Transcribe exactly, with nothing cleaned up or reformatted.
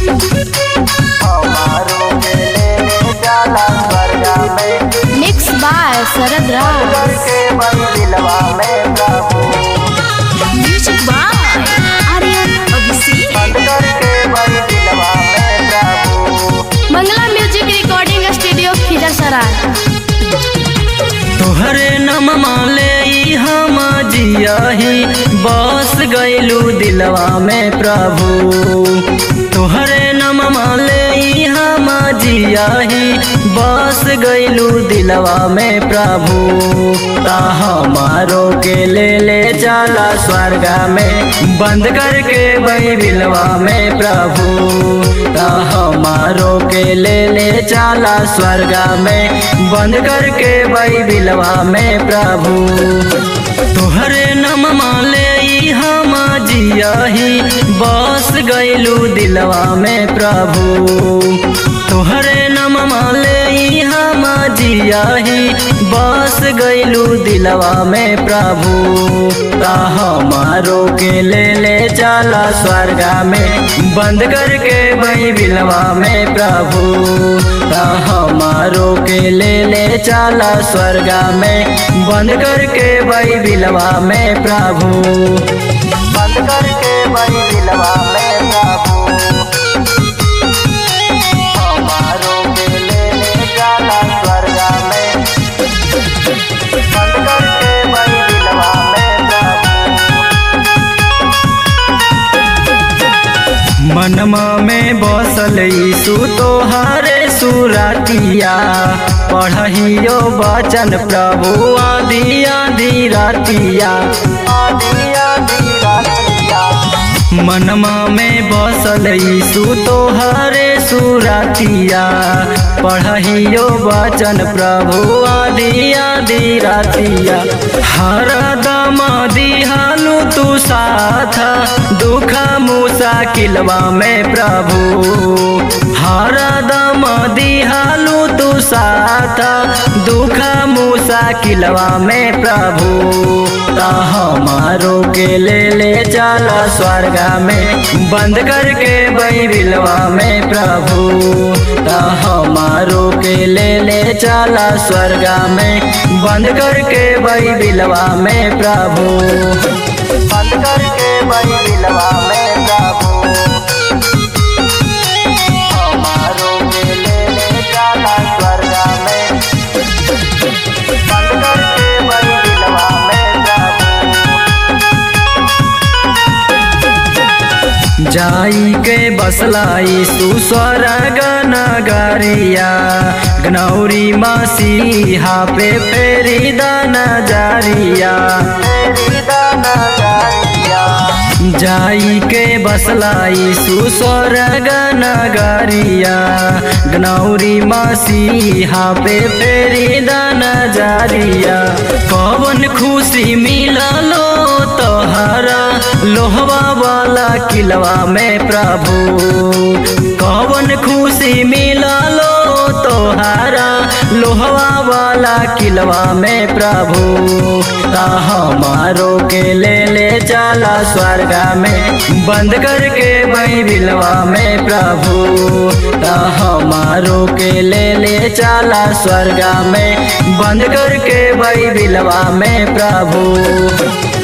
हमारो के लेले जाला स्वर्गा में। Mix by Sharad Raj. करके मंदिलवा में प्रभु म्यूजिक बाय आर्यन अभिषेक। बंद करके मंदिलवा में प्रभु। Mangla music recording studio Khizarsarai. तोहरे नम माले हम जियाही बस गैलू दिलवा में प्रभु। तोहरे नम माले हम जियाही बस गैलू दिलवा में प्रभु। ता हमारो के ले ले जाला स्वर्गा में बंद करके बिलवा में प्रभु। ता हमारो के ले ले जाला स्वर्गा में बंद करके बिलवा में प्रभु। तोहरे नम माले हम जियाही बस गैलू दिलवा में प्रभु। तोहरे नम माले हम जियाही बस गैलू दिलवा में प्रभु। ता हमारो के ले ले जाला स्वर्गा में बंद करके बिलवा में प्रभु। ता हमारो के ले ले जाला स्वर्गा में बंद करके बिलवा में प्रभु। बंद करके मंदिलवा में प्रभु। हमारो के लेले जाला स्वर्गा में। बंद करके मंदिलवा में प्रभु। मनमा में बसल यीशु तोहारे सुरातिया पढ़हियो वचन प्रभु आदि आदि रातिया। आदि आदि रातिया। मनमा में बसल यीशु तोहारे सुरातिया पढ़हियो वचन प्रभु आदि आदि रातिया। हरदम दिहालू तू साथ दुख मुसाकिलवा में प्रभु। हरदम दिहालू तू साथ दुख मुसाकिलवा में प्रभु। ता हमारो के ले ले जाला स्वर्गा में बंद करके बिलवा में प्रभु। ता हमारो के ले ले जाला स्वर्गा में बंद करके बिलवा में प्रभु। बंद करके मंदिलवा में प्रभु। हमारो के लेले जाला स्वर्गा में। बंद करके मंदिलवा में प्रभु। जाई के बसलाई सुस्वर्ग नगरिया गनौरी मसीहा पे फेरी दाना जारिया। तेरी दाना जारिया। जाई के बसलाई सुस्वर्ग नगरिया गनौरी मसीहा पे फेरी दाना जारिया। कवन खुशी मिललो तोहरा लोहवा वाला किलवा में प्रभु। कवन खुशी मिललो तोहरा लोहवा वाला किलवा में प्रभु। ता हमारो के ले ले जाला स्वर्गा में बंद करके बिलवा में प्रभु। ता हमारो के ले ले जाला स्वर्गा में बंद करके बिलवा में प्रभु।